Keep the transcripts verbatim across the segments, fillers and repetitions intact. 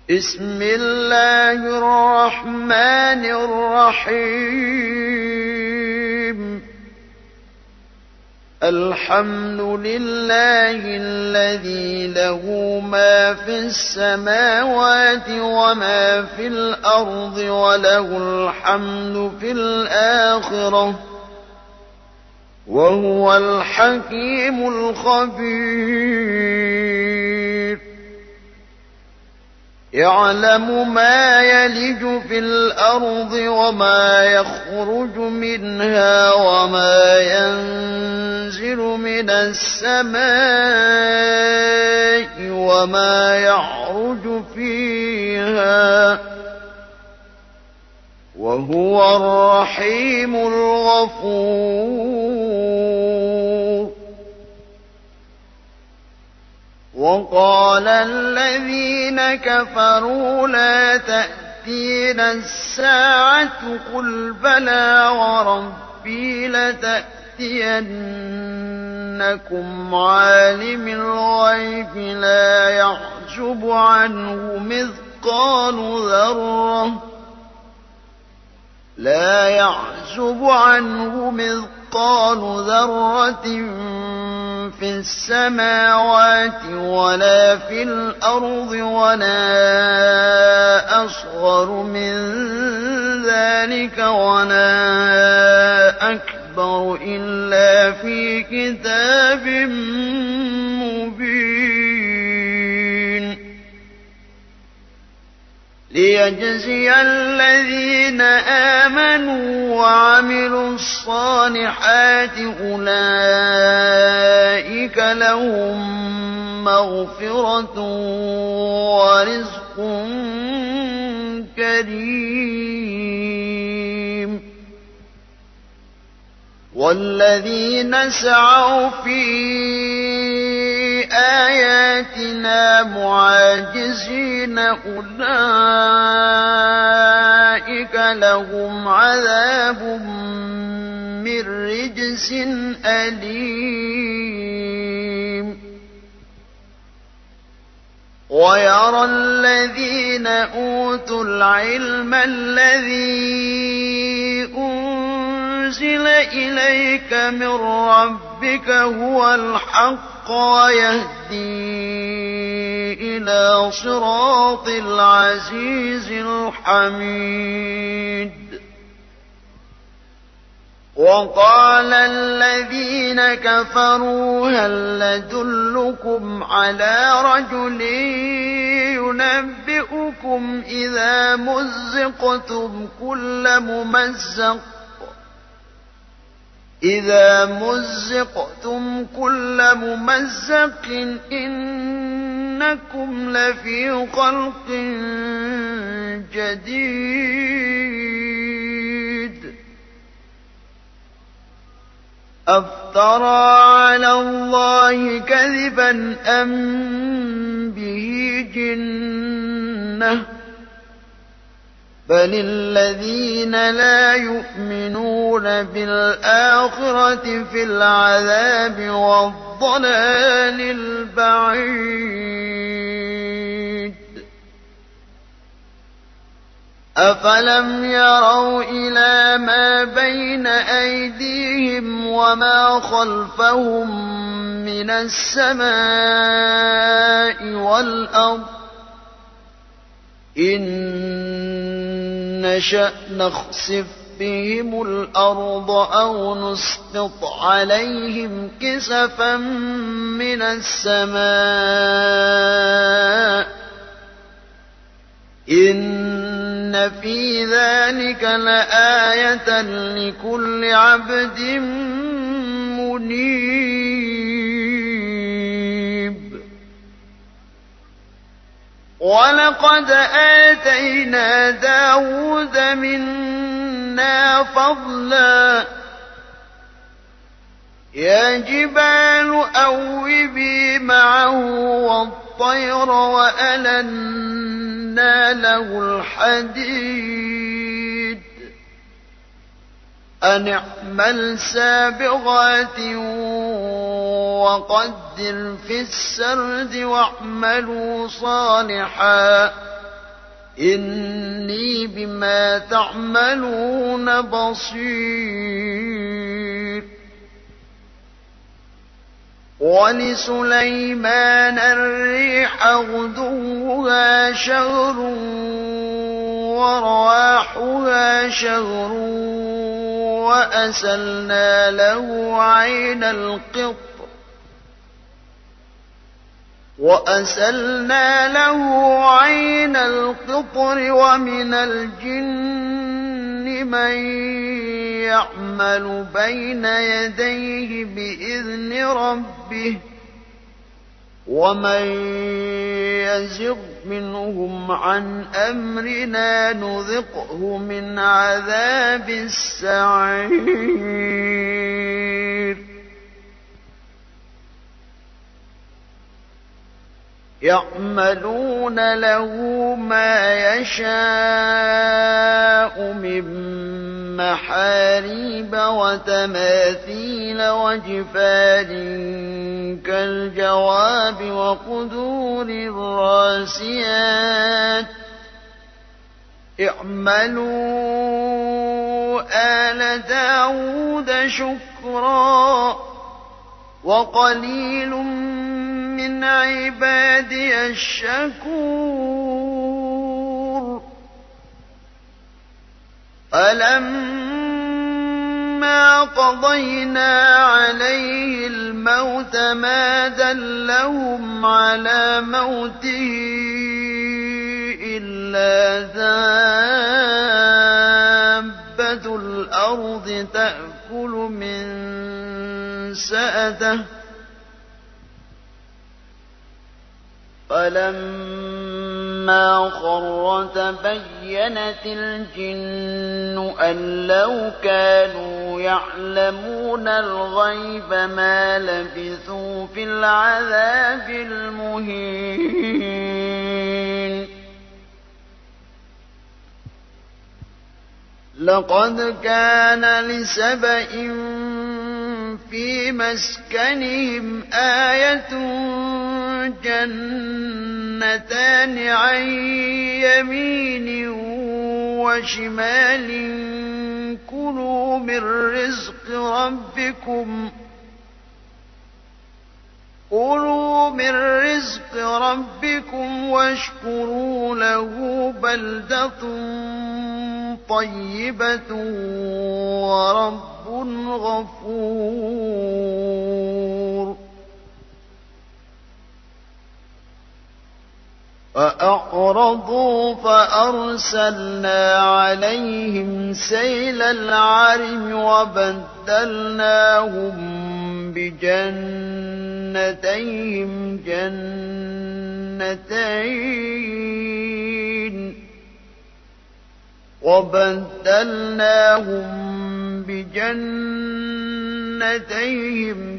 بسم الله الرحمن الرحيم الحمد لله الذي له ما في السماوات وما في الأرض وله الحمد في الآخرة وهو الحكيم الخبير يعلم ما يلج في الأرض وما يخرج منها وما ينزل من السماء وما يعرج فيها وهو الرحيم الغفور وقال الذين كفروا لا تأتينا الساعة قل بلى وربي لتأتينكم عالم الغيب لا يعزب عنه مثقال ذرة لا يعزب عنه مثقال ذرة في السماوات ولا في الأرض ولا أصغر من ذلك ولا أكبر إلا في كتاب مبين ليجزي الذين آمنوا وعملوا الصالحات أولئك لهم مغفرة ورزق كريم والذين سعوا في آياتنا معاجزين أولئك لهم عذاب من رجس أليم ويرى الذين أوتوا العلم الذي أنزل إليك من ربك هو الحق ويهدي إلى صراط العزيز الحميد وقال الذين كفروا هل ندلكم على رجل ينبئكم إذا مزقتم كل ممزق إذا مزقتم كل ممزق إنكم لفي خلق جديد أفترى على الله كذبا أم به جنة بل الذين لا يؤمنون بالآخرة في العذاب والضلال البعيد أفلم يروا إلى ما بين أيديهم وما خلفهم من السماء والأرض إن نشأ نخسف بهم الأرض أو نسقط عليهم كسفا من السماء إن في ذلك لآية لكل عبد منيب ولقد آتينا داود منا فضلا يا جبال أوبي معه والطير وألنا له الحديد أن اعمل سابغات وقدر في السرد واعملوا صالحا إني بما تعملون بصير. ولسليمان الريح غدوها شهر ورواحها شهر وأسلنا له عين القطر وأسلنا له عين القطر ومن الجن من يعمل بين يديه بإذن ربه ومن يزغ منهم عن أمرنا نذقه من عذاب السعير. يعملون له ما يشاء من محاريب وتماثيل وجفان كالجواب وقدور الراسيات. اعملوا آل داود شكرا وقليل من عبادي الشكور. فلما قضينا عليه الموت ما دلهم على موته إلا دابة الأرض تأكل من سأته فلما خر تبينت الجن أن لو كانوا يعلمون الغيب ما لبثوا في العذاب المهين. لقد كان لسبإ في مسكنهم آية جنتان عن يمين وشمال كلوا من رزق ربكم كلوا من رزق ربكم واشكروا له بلدة طيبة ورب غفور. فأعرضوا فأرسلنا عليهم سيل العرم وبدلناهم بجنتيهم جنتين وبدلناهم بجنتيهم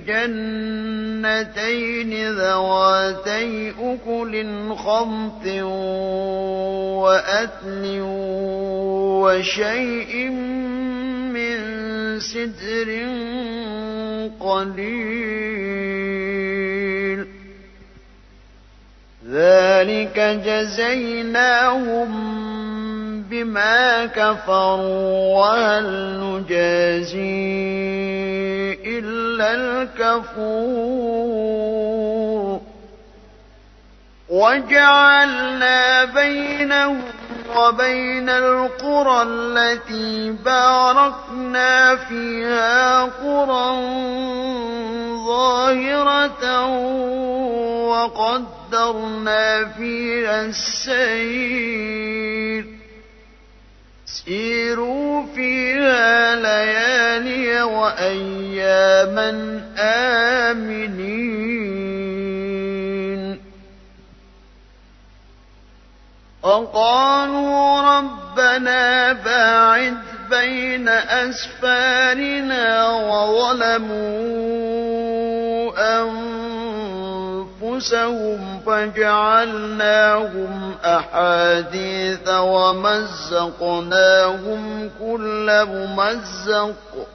جنتين ذواتي أكل خمط وأثل وشيء من سدر قليل. ذلك جزيناهم بما كفروا وهل نجازي إلا الكفور. وجعلنا بينهم وبين القرى التي باركنا فيها قرى ظاهرة وقدرنا فيها السير سيروا فيها ليالي وأياما آمنين. وقالوا ربنا باعد بين أسفارنا وظلموا أنفسهم فجعلناهم أحاديث ومزقناهم كل ممزق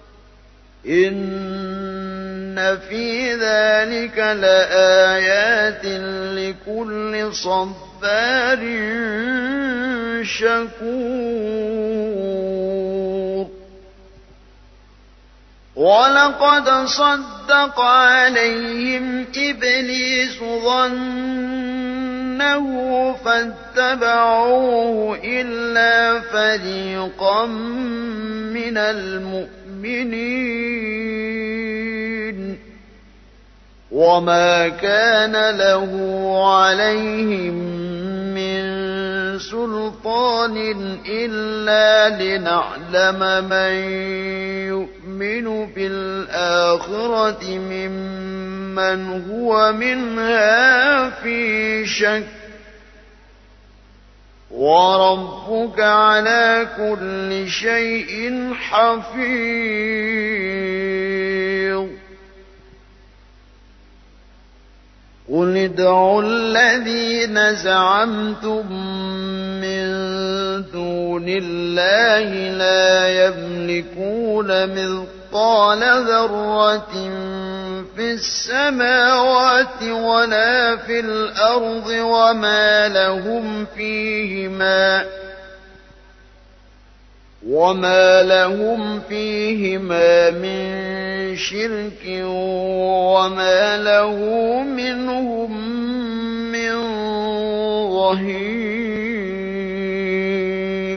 إن في ذلك لآيات لكل صبار صَبَّارٍ شَكُورٍ وَلَقَدْ صَدَّقَ عَلَيْهِمْ إِبْلِيسُ ظَنَّهُ فَاتَّبَعُوهُ إِلَّا فَرِيقًا مِّنَ الْمُؤْمِنِينَ وَمَا كَانَ لَهُ عَلَيْهِم مِّن سُلْطَانٍ إِلَّا لِنَعْلَمَ مَن يُؤْمِنُ بِالْآخِرَةِ مِمَّنْ هُوَ مِنْهَا فِي شَكٍّ وَرَبُّكَ عَلَىٰ كُلِّ شَيْءٍ حَفِيظٌ قُلِ ادْعُوا الَّذِينَ زَعَمْتُم مِّن دُونِ اللَّهِ لَا يَمْلِكُونَ مِثْقَالَ ذَرَّةٍ فِي السَّمَاوَاتِ وَلَا فِي الْأَرْضِ وَمَا لَهُمْ فِيهِمَا وَمَا لَهُمْ فِيهِمَا مِن شِرْكٍ وَمَا لَهُ مِنْهُم مِّن ظَهِيرٍ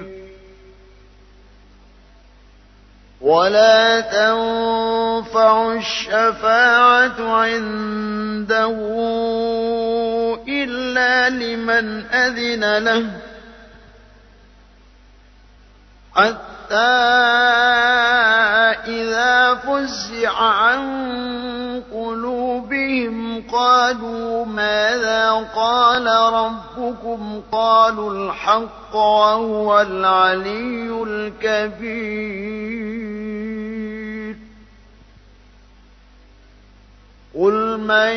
وَلَا تَنفَعُ الشَّفَاعَةُ عِندَهُ إِلَّا لِمَنْ أَذِنَ لَهُ حَتَّىٰ إِذَا فُزِّعَ عَن قُلُوبِهِمْ قَالُوا مَاذَا قَالَ رَبُّكُمْ قَالُوا الْحَقَّ وَهُوَ الْعَلِيُّ الْكَبِيرُ قُلْ مَن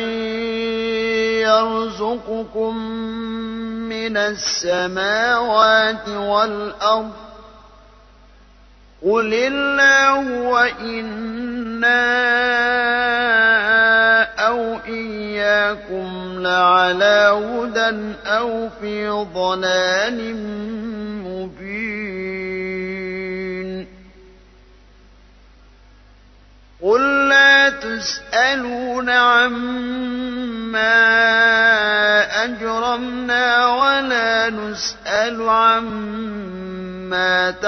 يَرْزُقُكُم مِّنَ السَّمَاوَاتِ وَالْأَرْضِ قُلِ اللَّهُ وَإِنَّا أَوْ إِيَّاكُمْ لَعَلَىٰ هُدًى أَوْ فِي ضَلَالٍ مُّبِينٍ قُل لَّا تُسْأَلُونَ عَمَّا أَجْرَمْنَا وَلَا نُسْأَلُ عَمَّا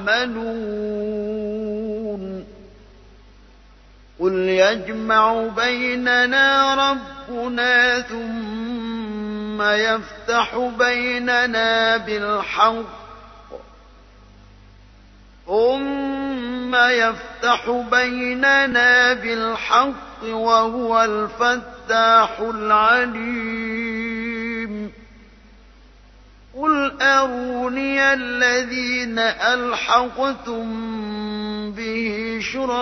تَعْمَلُونَ قُلْ يَجْمَعُ بَيْنَنَا رَبُّنَا ثُمَّ يَفْتَحُ بَيْنَنَا بِالْحَقِّ ثُمَّ يَفْتَحُ بَيْنَنَا بِالْحَقِّ وَهُوَ الْفَتَّاحُ الْعَلِيمُ قُلْ أَرُونِيَ الَّذِينَ أَلْحَقْتُم بِهِ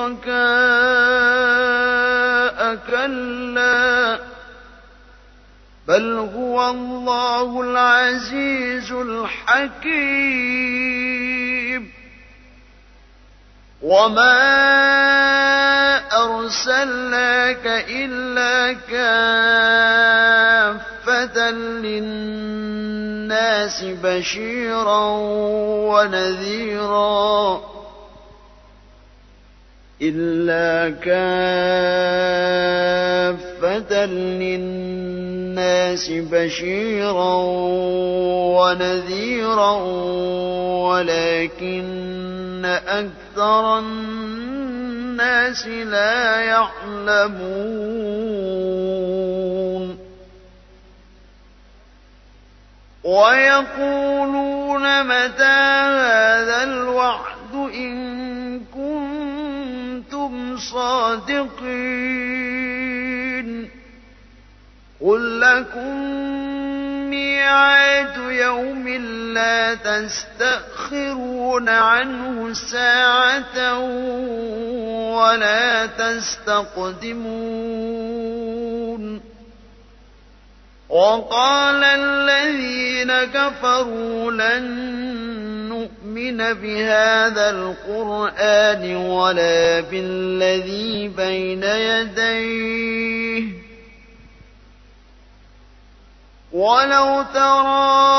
شُرَكَاءَ كَلَّا بَلْ هُوَ اللَّهُ الْعَزِيزُ الْحَكِيمُ وَمَا أَرْسَلْنَاكَ إِلَّا كَافَّةً لِّلنَّاسِ بَشِيرًا وَنَذِيرًا إِلَّا كَافَّةً لِّلنَّاسِ بَشِيرًا وَنَذِيرًا وَلَٰكِنَّ أَكْثَرَ النَّاسِ لَا يَعْلَمُونَ وَيَقُولُونَ مَتَىٰ هَٰذَا الْوَعْدُ إِن كُنتُمْ صَادِقِينَ قُل لَّكُم مِّيعَادُ يَوْمٍ لَّا تَسْتَأْخِرُونَ عَنْهُ سَاعَةً وَلَا تَسْتَقْدِمُونَ وَقَالَ الَّذِينَ كَفَرُوا لَن نُّؤْمِنَ بِهَٰذَا الْقُرْآنِ وَلَا بِالَّذِي بَيْنَ يَدَيْهِ وَلَوْ تَرَىٰ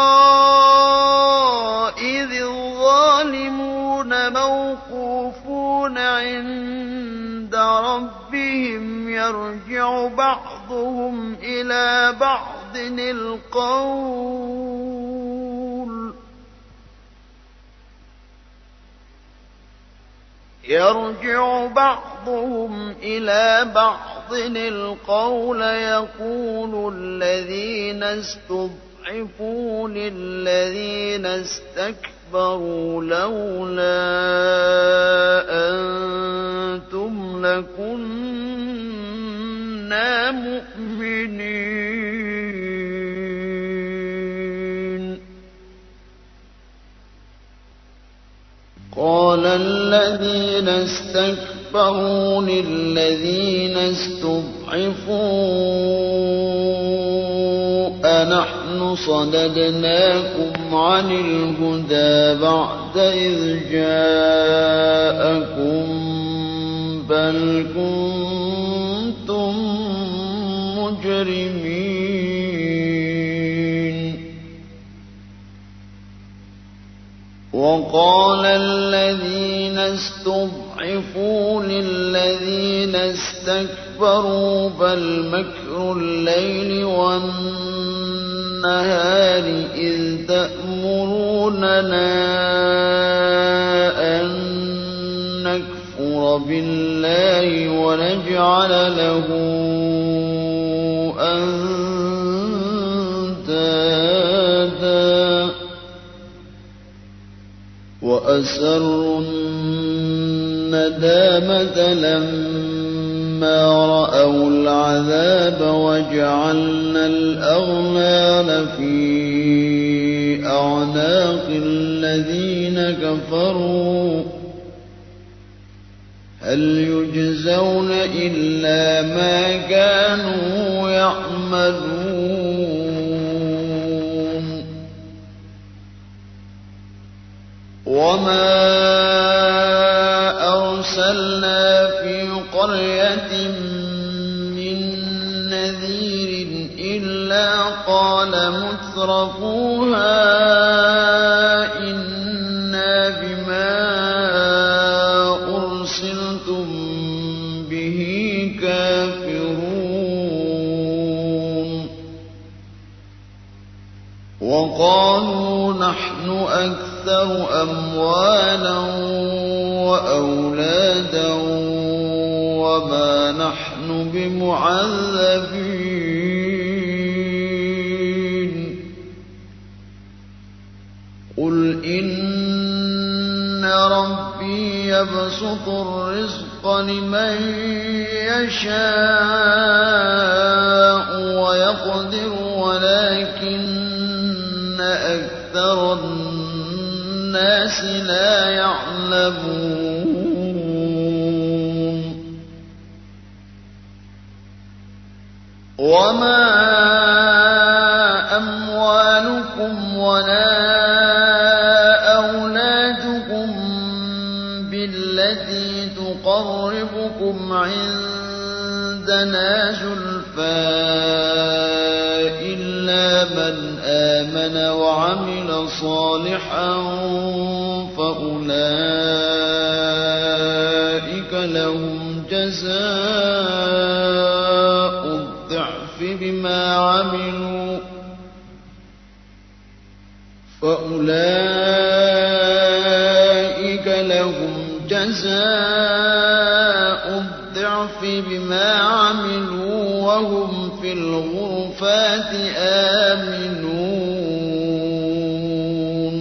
إِذِ الظَّالِمُونَ مَوْقُوفُونَ عِندَ رَبِّهِمْ يَرْجِعُ بَعْضُهُمْ إِلَىٰ بَعْضٍ الْقَوْلَ يَرْجِعُ بَعْضُهُمْ إِلَىٰ بَعْضٍ الْقَوْلَ يَقُولُ الَّذِينَ اسْتُضْعِفُوا لِلَّذِينَ اسْتَكْبَرُوا لَوْلَا أَنتُمْ لَكُنَّا مُؤْمِنِينَ قَالَ الَّذِينَ اسْتَكْبَرُوا لِلَّذِينَ اسْتُضْعِفُوا أَنَحْنُ صَدَدْنَاكُمْ عَنِ الْهُدَىٰ بَعْدَ إِذْ جَاءَكُم بَلْ كُنتُم مُّجْرِمِينَ وَقَالَ الَّذِينَ اسْتُضْعِفُوا لِلَّذِينَ اسْتَكْبَرُوا بَلْ مَكْرُ اللَّيْلِ وَالنَّهَارِ إِذْ تَأْمُرُونَنَا أَن نَّكْفُرَ بِاللَّهِ وَنَجْعَلَ لَهُ أَندَادًا وَأَسَرُّوا النَّدَامَةَ لَمَّا رَأَوُا الْعَذَابَ وَجَعَلْنَا الْأَغْلَالَ فِي أَعْنَاقِ الَّذِينَ كَفَرُوا هَلْ يُجْزَوْنَ إِلَّا مَا كَانُوا يَعْمَلُونَ وَمَا أَرْسَلْنَا فِي قَرْيَةٍ مِّن نَّذِيرٍ إِلَّا قَالَ مُتْرَفُوهَا إِنَّا بِمَا أُرْسِلْتُم بِهِ كَافِرُونَ وَقَالُوا نَحْنُ أَكْثَرُ أَمْوَالًا وَأَوْلَادًا وَمَا نَحْنُ بِمُعَذَّبِينَ قُلْ إِنَّ رَبِّي يَبْسُطُ الرِّزْقَ لِمَن يَشَاءُ وَيَقْدِرُ وَلَٰكِنَّ أَكْثَرَ النَّاسِ لَا يَعْلَمُونَ وَمَا أَمْوَالُكُمْ وَلَا أَوْلَادُكُم بِالَّتِي تُقَرِّبُكُمْ عِندَنَا زُلْفَىٰ إِلَّا مَنْ آمَنَ وَعَمِلَ صَالِحًا فَأُولَٰئِكَ لَهُمْ جَزَاءُ الضِّعْفِ بِمَا عَمِلُوا فَأُولَٰئِكَ لَهُمْ جَزَاءُ الضِّعْفِ بِمَا عَمِلُوا وَهُمْ فِي الْغُرُفَاتِ آمِنُونَ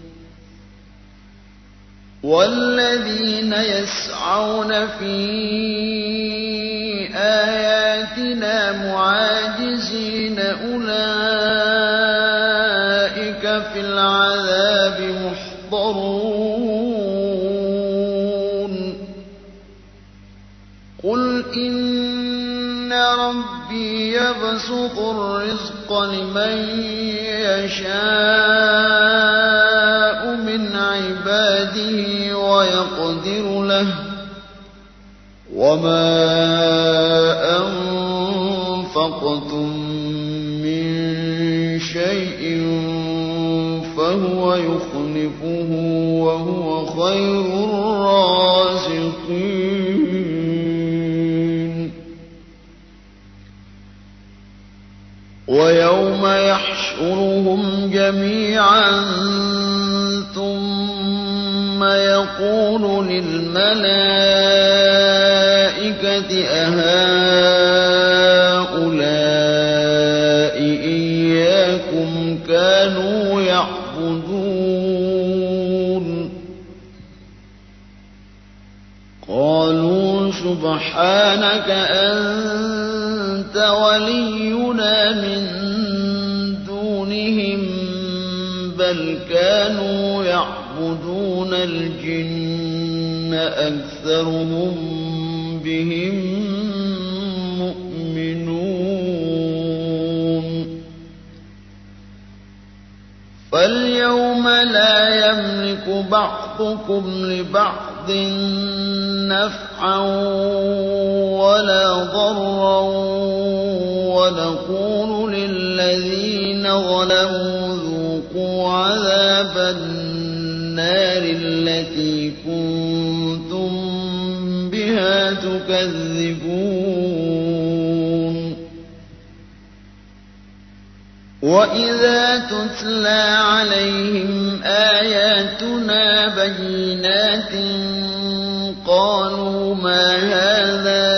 وَالَّذِينَ يَسْعَوْنَ فِي آيَاتِنَا مُعَاجِزِينَ أُولَٰئِكَ فِي الْعَذَابِ مُحْضَرُونَ قُلْ إِنَّ رَبِّي يَبْسُطُ الرِّزْقَ لِمَن يَشَاءُ مِنْ عِبَادِهِ وَيَقْدِرُ لَهُ وَمَا أَنفَقْتُم مِّن فهو يخلفه وهو خير الرازقين ويوم يحشرهم جميعا ثم يقول للملائكة أهؤلاء إياكم كانوا يعبدون قالوا سبحانك أنت ولينا من دونهم بل كانوا يعبدون الجن أكثرهم بهم مؤمنون فاليوم لا يملك بعضكم لبعض نفعا ولا ضرا ونقول للذين ظلموا ذوقوا عذاب النار التي كنتم بها تكذبون وإذا تتلى عليهم آياتنا بينات قالوا ما هذا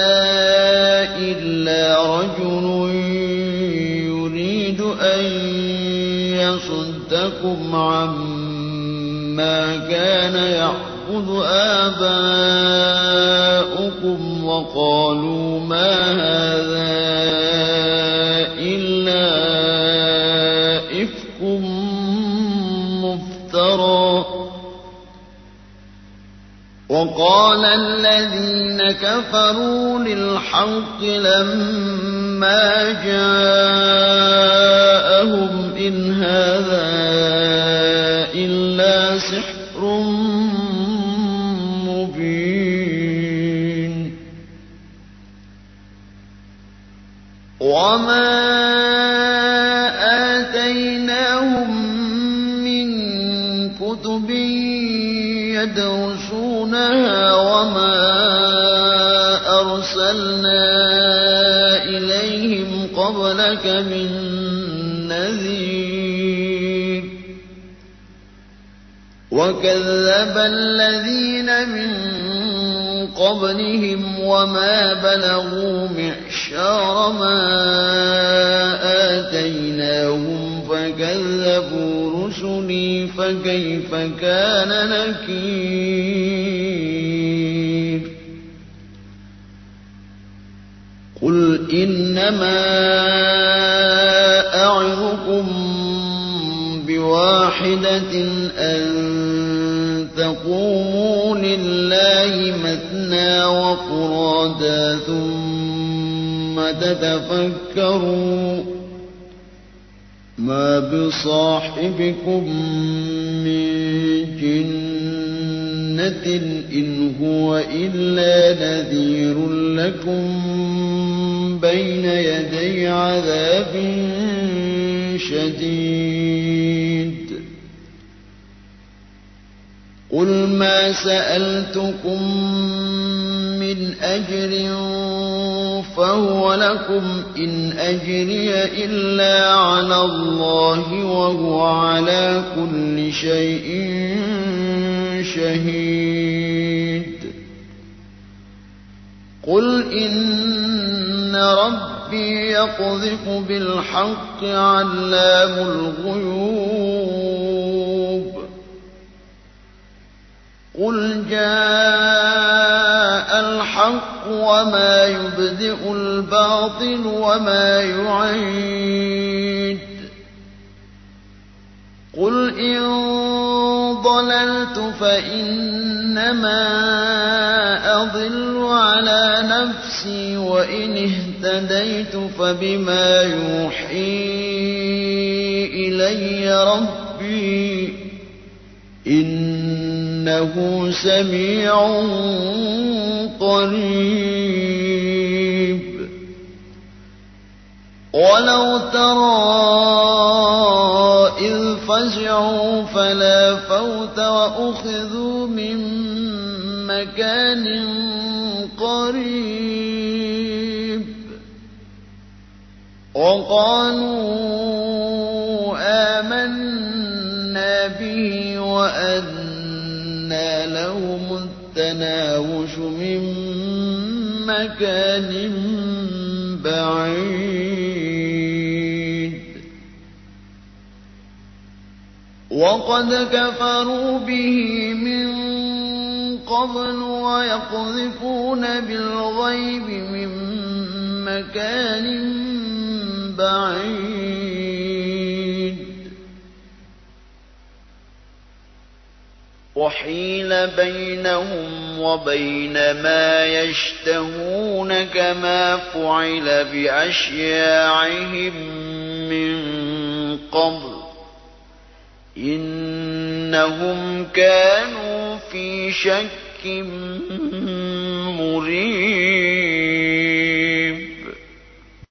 إلا رجل يريد أن يصدكم عما كان يعبد آباؤكم وقالوا ما هذا إلا إفك مفترى وقال الذين كفروا للحق لما جاءهم إن هذا إلا سحر مبين وما آتيناهم من كتب يدرسونها وما أرسلنا إليهم قبلك من نذير وكذب الذين من قبلهم وما بلغوا معشار ما آتيناهم فكذبوا رسلي فكيف كان نكير قل إنما أعظكم بواحدة أن تقوموا لله مثنى وفرادا ثم تتفكروا ما بصاحبكم من جنة إن هو إلا نذير لكم بين يدي عذاب شديد قل ما سألتكم من أجر فهو لكم إن أجري إلا على الله وهو على كل شيء شهيد قل إن ربي يقذف بالحق علام الغيوب قل جاء الحق وما يبدئ الباطل وما يعيد قل إن ضللت فإنما أضل على نفسي وإن اهتديت فبما يوحي إلي ربي إنه سميع قريب ولو ترى إذ فزعوا فلا فوت وأخذوا من مكان قريب وقالوا آمنا به وأنى لهم التناوش من مكان بعيد وقد كفروا به من قبل ويقذفون بالغيب من مكان بعيد وحيل بينهم وبين ما يشتهون كما فعل بأشياعهم من قبل إنهم كانوا في شك مريب